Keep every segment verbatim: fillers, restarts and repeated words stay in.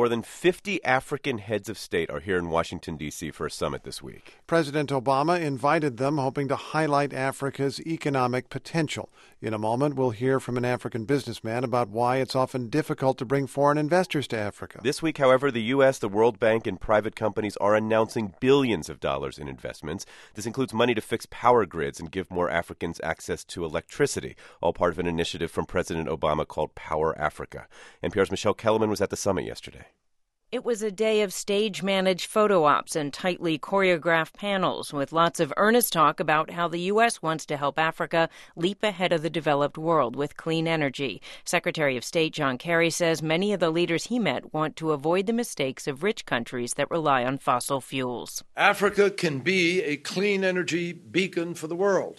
more than fifty African heads of state are here in Washington, D C for a summit this week. President Obama invited them, hoping to highlight Africa's economic potential. In a moment, we'll hear from an African businessman about why it's often difficult to bring foreign investors to Africa. This week, however, the U S, the World Bank, and private companies are announcing billions of dollars in investments. This includes money to fix power grids and give more Africans access to electricity, all part of an initiative from President Obama called Power Africa. N P R's Michelle Kellerman was at the summit yesterday. It was a day of stage-managed photo ops and tightly choreographed panels with lots of earnest talk about how the U S wants to help Africa leap ahead of the developed world with clean energy. Secretary of State John Kerry says many of the leaders he met want to avoid the mistakes of rich countries that rely on fossil fuels. Africa can be a clean energy beacon for the world,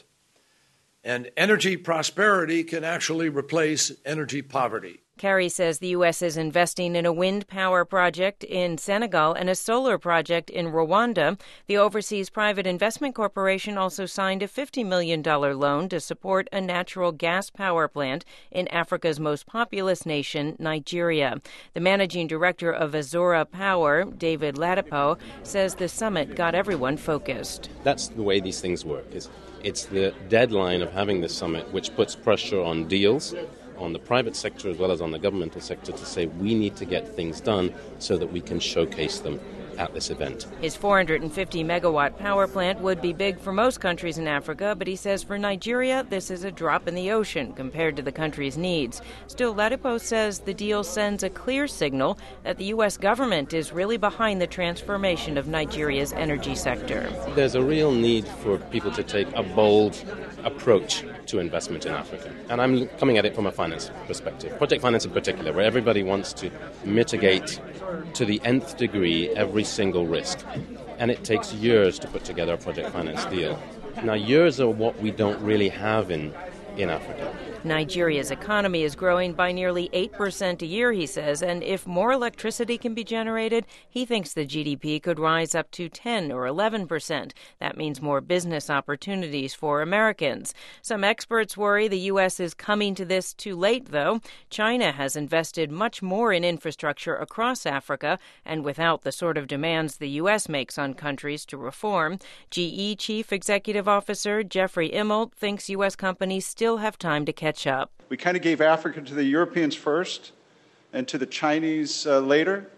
and energy prosperity can actually replace energy poverty. Kerry says the U S is investing in a wind power project in Senegal and a solar project in Rwanda. The Overseas Private Investment Corporation also signed a fifty million dollars loan to support a natural gas power plant in Africa's most populous nation, Nigeria. The managing director of Azora Power, David Ladipo, says the summit got everyone focused. That's the way these things work. It's, it's the deadline of having the summit which puts pressure on deals, on the private sector as well as on the governmental sector, to say we need to get things done so that we can showcase them at this event. His four hundred fifty megawatt power plant would be big for most countries in Africa, but he says for Nigeria, this is a drop in the ocean compared to the country's needs. Still, Ladipo says the deal sends a clear signal that the U S government is really behind the transformation of Nigeria's energy sector. There's a real need for people to take a bold approach to investment in Africa. And I'm coming at it from a finance perspective, project finance in particular, where everybody wants to mitigate to the nth degree every single risk. And it takes years to put together a project finance deal. Now, years are what we don't really have in, in Africa. Nigeria's economy is growing by nearly eight percent a year, he says, and if more electricity can be generated, he thinks the G D P could rise up to ten or eleven percent. That means more business opportunities for Americans. Some experts worry the U S is coming to this too late, though. China has invested much more in infrastructure across Africa, and without the sort of demands the U S makes on countries to reform. G E Chief Executive Officer Jeffrey Immelt thinks U S companies still have time to catch up. We kind of gave Africa to the Europeans first and to the Chinese uh, later,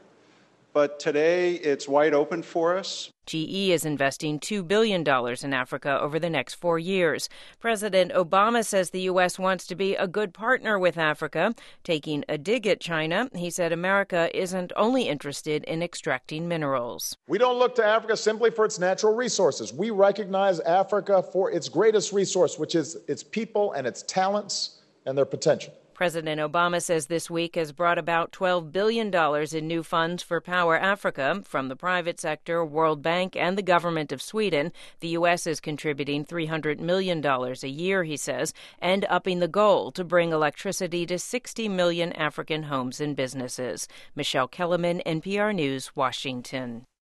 but today it's wide open for us. G E is investing two billion dollars in Africa over the next four years. President Obama says the U S wants to be a good partner with Africa. Taking a dig at China, he said America isn't only interested in extracting minerals. We don't look to Africa simply for its natural resources. We recognize Africa for its greatest resource, which is its people and its talents and their potential. President Obama says this week has brought about twelve billion dollars in new funds for Power Africa from the private sector, World Bank, and the government of Sweden. The U S is contributing three hundred million dollars a year, he says, and upping the goal to bring electricity to sixty million African homes and businesses. Michelle Kellerman, N P R News, Washington.